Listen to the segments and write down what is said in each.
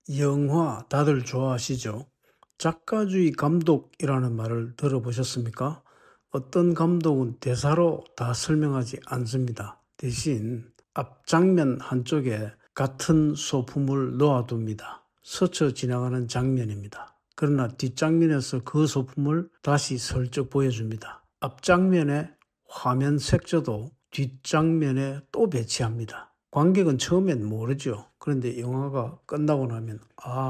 영화 다들 좋아하시죠? 작가주의 감독이라는 말을 들어보셨습니까? 어떤 감독은 대사로 다 설명하지 않습니다. 대신 앞장면 한쪽에 같은 소품을 놓아둡니다. 스쳐 지나가는 장면입니다. 그러나 뒷장면에서 그 소품을 다시 슬쩍 보여줍니다. 앞장면에 화면 색조도 뒷장면에 또 배치합니다. 관객은 처음엔 모르죠. 그런데 영화가 끝나고 나면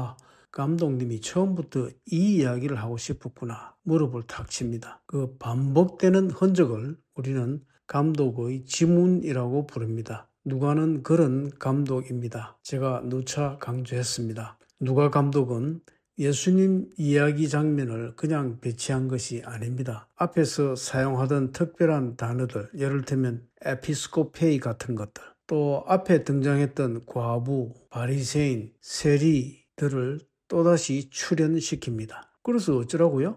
감독님이 처음부터 이 이야기를 하고 싶었구나 무릎을 탁 칩니다. 그 반복되는 흔적을 우리는 감독의 지문이라고 부릅니다. 누가는 그런 감독입니다. 제가 누차 강조했습니다. 누가 감독은 예수님 이야기 장면을 그냥 배치한 것이 아닙니다. 앞에서 사용하던 특별한 단어들, 예를 들면 에피스코페이 같은 것들, 또 앞에 등장했던 과부, 바리새인, 세리들을 또다시 출연시킵니다. 그래서 어쩌라고요?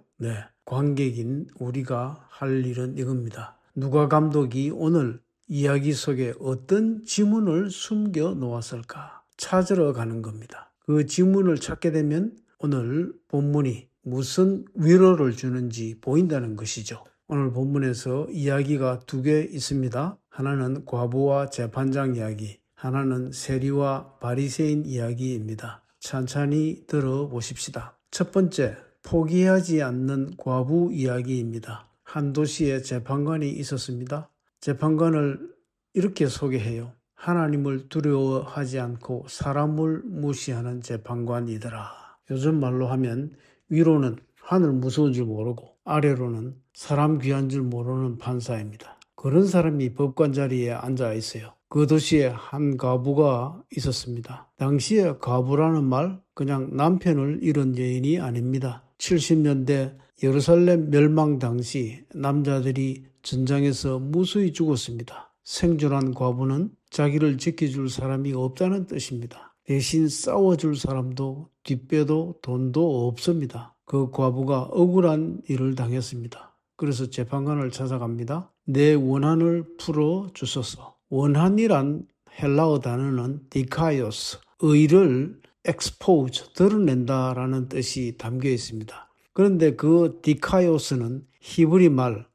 관객인 우리가 할 일은 이겁니다. 누가 감독이 오늘 이야기 속에 어떤 지문을 숨겨 놓았을까 찾으러 가는 겁니다. 그 지문을 찾게 되면 오늘 본문이 무슨 위로를 주는지 보인다는 것이죠. 오늘 본문에서 이야기가 두 개 있습니다. 하나는 과부와 재판장 이야기, 하나는 세리와 바리새인 이야기입니다. 천천히 들어보십시다. 첫 번째, 포기하지 않는 과부 이야기입니다. 한 도시에 재판관이 있었습니다. 재판관을 이렇게 소개해요. 하나님을 두려워하지 않고 사람을 무시하는 재판관이더라. 요즘 말로 하면 위로는 하늘 무서운 줄 모르고 아래로는 사람 귀한 줄 모르는 판사입니다. 그런 사람이 법관 자리에 앉아 있어요. 그 도시에 한 과부가 있었습니다. 당시에 과부라는 말 그냥 남편을 잃은 여인이 아닙니다. 70년대 예루살렘 멸망 당시 남자들이 전장에서 무수히 죽었습니다. 생존한 과부는 자기를 지켜줄 사람이 없다는 뜻입니다. 대신 싸워줄 사람도 뒷배도 돈도 없습니다. 그 과부가 억울한 일을 당했습니다. 그래서 재판관을 찾아갑니다. 내 원한을 풀어주소서. 원한이란 헬라어 단어는 디카이오스, 의를 expose, 드러낸다라는 뜻이 담겨 있습니다. 그런데 그 디카이오스는 히브리 말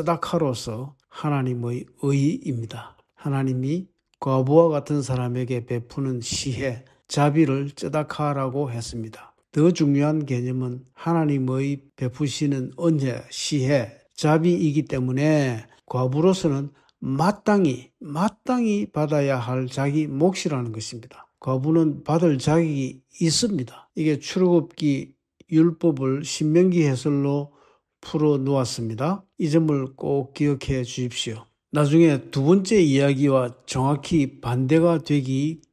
쯔다카로서 하나님의 의입니다. 하나님이 과부와 같은 사람에게 베푸는 시해, 자비를 쯔다카라고 했습니다. 더 중요한 개념은 하나님의 베푸시는 은혜, 시해, 자비이기 때문에 과부로서는 마땅히 받아야 할 자기 몫이라는 것입니다. 과부는 받을 자격이 있습니다. 이게 출애굽기 율법을 신명기 해설로 풀어 놓았습니다. 이 점을 꼭 기억해 주십시오. 나중에 두 번째 이야기와 정확히 반대가 되기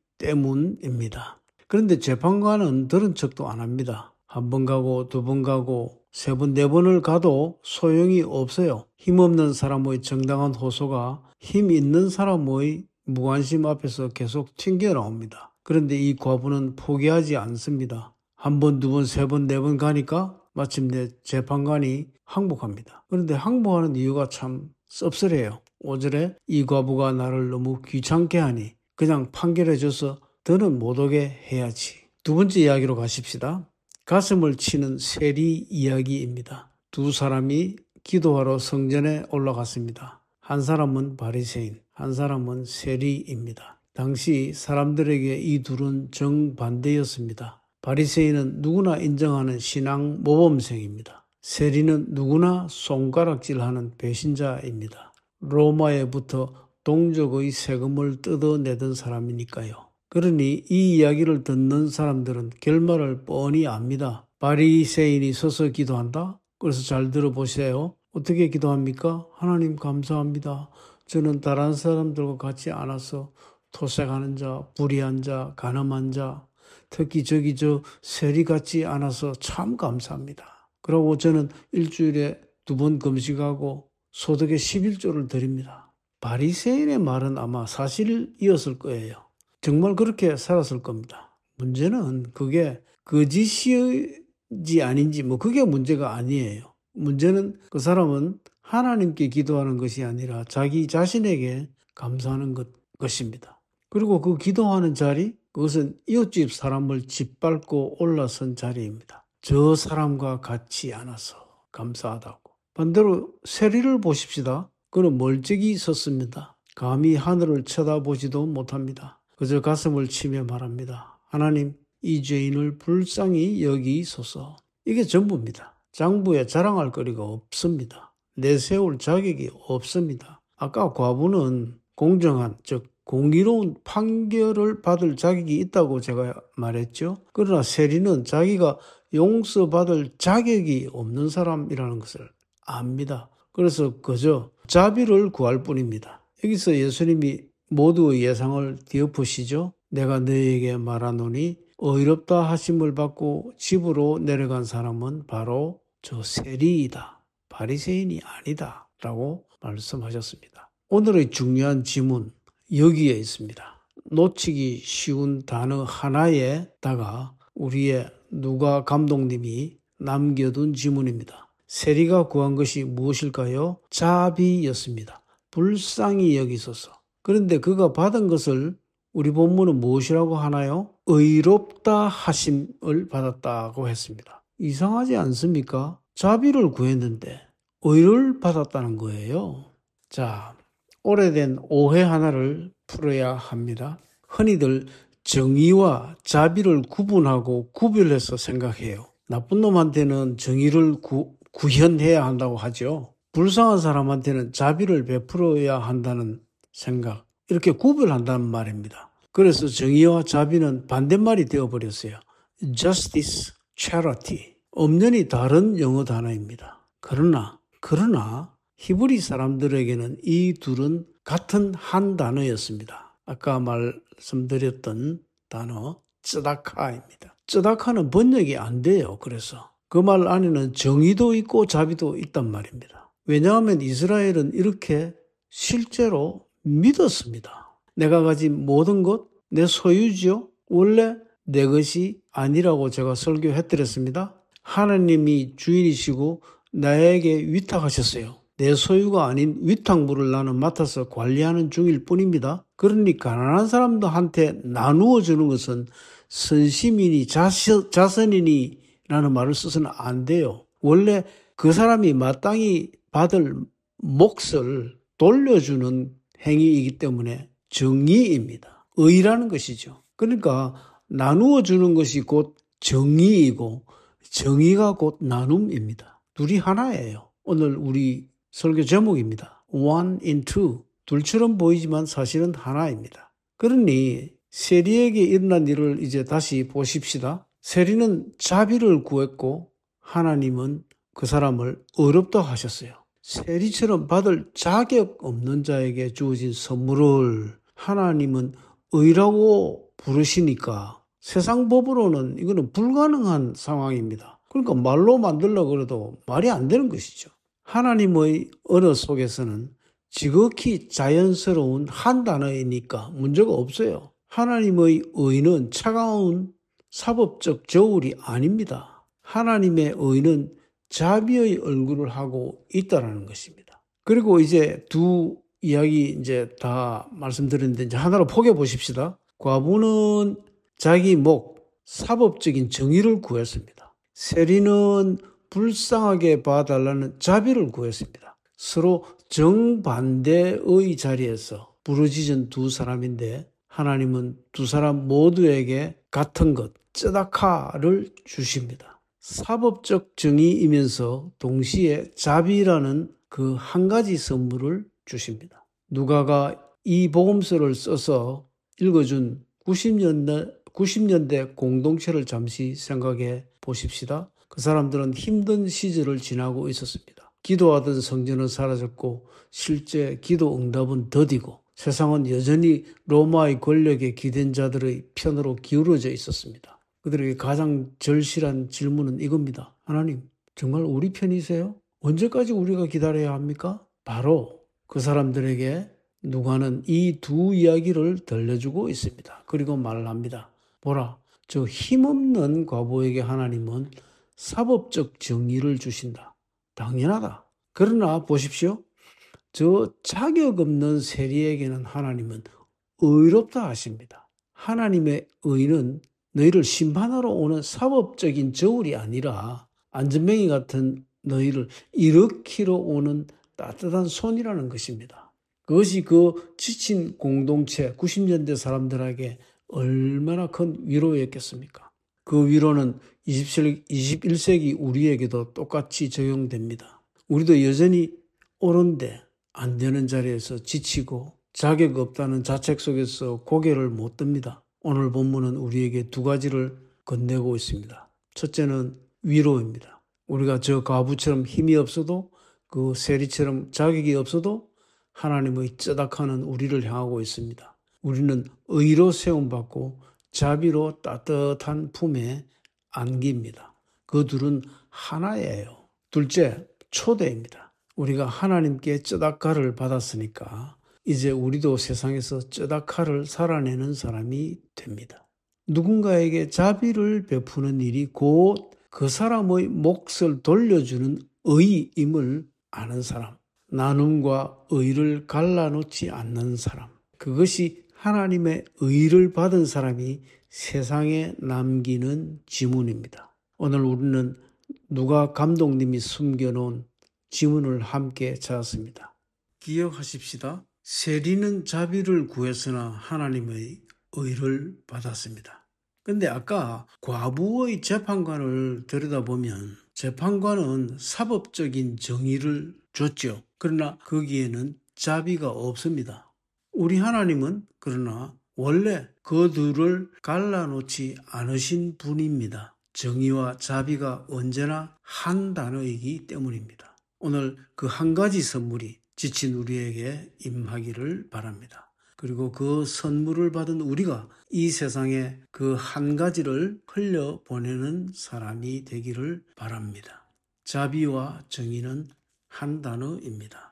때문입니다. 그런데 재판관은 들은 척도 안 합니다. 한 번 가고 두 번 가고 세 번, 네 번을 가도 소용이 없어요. 힘없는 사람의 정당한 호소가 힘 있는 사람의 무관심 앞에서 계속 튕겨나옵니다. 그런데 이 과부는 포기하지 않습니다. 한 번, 두 번, 세 번, 네 번 가니까 마침내 재판관이 항복합니다. 그런데 항복하는 이유가 참 씁쓸해요. 오절에 이 과부가 나를 너무 귀찮게 하니 그냥 판결해줘서 더는 못 오게 해야지. 두 번째 이야기로 가십시다. 가슴을 치는 세리 이야기입니다. 두 사람이 기도하러 성전에 올라갔습니다. 한 사람은 바리새인, 한 사람은 세리입니다. 당시 사람들에게 이 둘은 정반대였습니다. 바리새인은 누구나 인정하는 신앙 모범생입니다. 세리는 누구나 손가락질하는 배신자입니다. 로마에부터 동족의 세금을 뜯어내던 사람이니까요. 그러니 이 이야기를 듣는 사람들은 결말을 뻔히 압니다. 바리새인이 서서 기도한다? 그래서 잘 들어보세요. 어떻게 기도합니까? 하나님 감사합니다. 저는 다른 사람들과 같이 않아서 토색하는 자, 불의한 자, 간음한 자, 특히 저 세리 같지 않아서 참 감사합니다. 그리고 저는 일주일에 2번 금식하고 소득의 11조를 드립니다. 바리새인의 말은 아마 사실이었을 거예요. 정말 그렇게 살았을 겁니다. 문제는 그게 거짓이지 아닌지 그게 문제가 아니에요. 문제는 그 사람은 하나님께 기도하는 것이 아니라 자기 자신에게 감사하는 것입니다. 그리고 그 기도하는 자리, 그것은 이웃집 사람을 짓밟고 올라선 자리입니다. 저 사람과 같이 안아서 감사하다고. 반대로 세리를 보십시다. 그는 멀찍이 섰습니다. 감히 하늘을 쳐다보지도 못합니다. 그저 가슴을 치며 말합니다. 하나님, 이 죄인을 불쌍히 여기소서. 이게 전부입니다. 장부에 자랑할 거리가 없습니다. 내세울 자격이 없습니다. 아까 과부는 공정한, 즉 공의로운 판결을 받을 자격이 있다고 제가 말했죠. 그러나 세리는 자기가 용서받을 자격이 없는 사람이라는 것을 압니다. 그래서 그저 자비를 구할 뿐입니다. 여기서 예수님이 모두의 예상을 뒤엎으시죠. 내가 너희에게 말하노니 의롭다 하심을 받고 집으로 내려간 사람은 바로 저 세리이다. 바리새인이 아니다. 라고 말씀하셨습니다. 오늘의 중요한 지문 여기에 있습니다. 놓치기 쉬운 단어 하나에다가 우리의 누가 감독님이 남겨둔 지문입니다. 세리가 구한 것이 무엇일까요? 자비였습니다. 불쌍히 여기소서. 그런데 그가 받은 것을 우리 본문은 무엇이라고 하나요? 의롭다 하심을 받았다고 했습니다. 이상하지 않습니까? 자비를 구했는데 의를 받았다는 거예요. 자, 오래된 오해 하나를 풀어야 합니다. 흔히들 정의와 자비를 구분하고 구별해서 생각해요. 나쁜 놈한테는 정의를 구현해야 한다고 하죠. 불쌍한 사람한테는 자비를 베풀어야 한다는 생각, 이렇게 구별한다는 말입니다. 그래서 정의와 자비는 반대말이 되어버렸어요. Justice, Charity. 엄연히 다른 영어 단어입니다. 그러나 히브리 사람들에게는 이 둘은 같은 한 단어였습니다. 아까 말씀드렸던 단어 쯔다카입니다. 쯔다카는 번역이 안 돼요. 그래서 그 말 안에는 정의도 있고 자비도 있단 말입니다. 왜냐하면 이스라엘은 이렇게 실제로 믿었습니다. 내가 가진 모든 것 내 소유지요. 원래 내 것이 아니라고 제가 설교해드렸습니다. 하나님이 주인이시고 나에게 위탁하셨어요. 내 소유가 아닌 위탁물을 나는 맡아서 관리하는 중일 뿐입니다. 그러니 가난한 사람들한테 나누어 주는 것은 선심이니 자선이니 라는 말을 써서는 안 돼요. 원래 그 사람이 마땅히 받을 몫을 돌려주는 행위이기 때문에 정의입니다. 의라는 것이죠. 그러니까 나누어 주는 것이 곧 정의이고 정의가 곧 나눔입니다. 둘이 하나예요. 오늘 우리 설교 제목입니다. One in two. 둘처럼 보이지만 사실은 하나입니다. 그러니 세리에게 일어난 일을 이제 다시 보십시다. 세리는 자비를 구했고 하나님은 그 사람을 의롭다 하셨어요. 세리처럼 받을 자격 없는 자에게 주어진 선물을 하나님은 의라고 부르시니까 세상 법으로는 이거는 불가능한 상황입니다. 그러니까 말로 만들려고 그래도 말이 안 되는 것이죠. 하나님의 언어 속에서는 지극히 자연스러운 한 단어이니까 문제가 없어요. 하나님의 의는 차가운 사법적 저울이 아닙니다. 하나님의 의는 자비의 얼굴을 하고 있다는 것입니다. 그리고 이제 두 이야기 이제 다 말씀드렸는데 이제 하나로 포개 보십시다. 과부는 자기 목, 사법적인 정의를 구했습니다. 세리는 불쌍하게 봐달라는 자비를 구했습니다. 서로 정반대의 자리에서 부르짖은 두 사람인데 하나님은 두 사람 모두에게 같은 것, 쯔다카를 주십니다. 사법적 정의이면서 동시에 자비라는 그 한 가지 선물을 주십니다. 누가가 이 복음서를 써서 읽어준 90년대 공동체를 잠시 생각해 보십시다. 그 사람들은 힘든 시절을 지나고 있었습니다. 기도하던 성전은 사라졌고 실제 기도 응답은 더디고 세상은 여전히 로마의 권력에 기댄 자들의 편으로 기울어져 있었습니다. 그들에게 가장 절실한 질문은 이겁니다. 하나님, 정말 우리 편이세요? 언제까지 우리가 기다려야 합니까? 바로 그 사람들에게 누가는 이 두 이야기를 들려주고 있습니다. 그리고 말을 합니다. 보라, 저 힘없는 과부에게 하나님은 사법적 정의를 주신다. 당연하다. 그러나 보십시오. 저 자격 없는 세리에게는 하나님은 의롭다 하십니다. 하나님의 의는 너희를 심판하러 오는 사법적인 저울이 아니라 안전뱅이 같은 너희를 일으키러 오는 따뜻한 손이라는 것입니다. 그것이 그 지친 공동체 90년대 사람들에게 얼마나 큰 위로였겠습니까? 그 위로는 21세기 우리에게도 똑같이 적용됩니다. 우리도 여전히 옳은데 안 되는 자리에서 지치고 자격 없다는 자책 속에서 고개를 못 듭니다. 오늘 본문은 우리에게 두 가지를 건네고 있습니다. 첫째는 위로입니다. 우리가 저 과부처럼 힘이 없어도 그 세리처럼 자격이 없어도 하나님의 쩌닥하는 우리를 향하고 있습니다. 우리는 의로 세움받고 자비로 따뜻한 품에 안깁니다. 그 둘은 하나예요. 둘째, 초대입니다. 우리가 하나님께 쩌닥가를 받았으니까 이제 우리도 세상에서 쩌닥하를 살아내는 사람이 됩니다. 누군가에게 자비를 베푸는 일이 곧 그 사람의 몫을 돌려주는 의임을 아는 사람, 나눔과 의를 갈라놓지 않는 사람, 그것이 하나님의 의를 받은 사람이 세상에 남기는 지문입니다. 오늘 우리는 누가 감독님이 숨겨놓은 지문을 함께 찾았습니다. 기억하십시다. 세리는 자비를 구했으나 하나님의 의를 받았습니다. 근데 아까 과부의 재판관을 들여다보면 재판관은 사법적인 정의를 줬죠. 그러나 거기에는 자비가 없습니다. 우리 하나님은 그러나 원래 그들을 갈라놓지 않으신 분입니다. 정의와 자비가 언제나 한 단어이기 때문입니다. 오늘 그 한 가지 선물이 지친 우리에게 임하기를 바랍니다. 그리고 그 선물을 받은 우리가 이 세상에 그 한 가지를 흘려보내는 사람이 되기를 바랍니다. 자비와 정의는 한 단어입니다.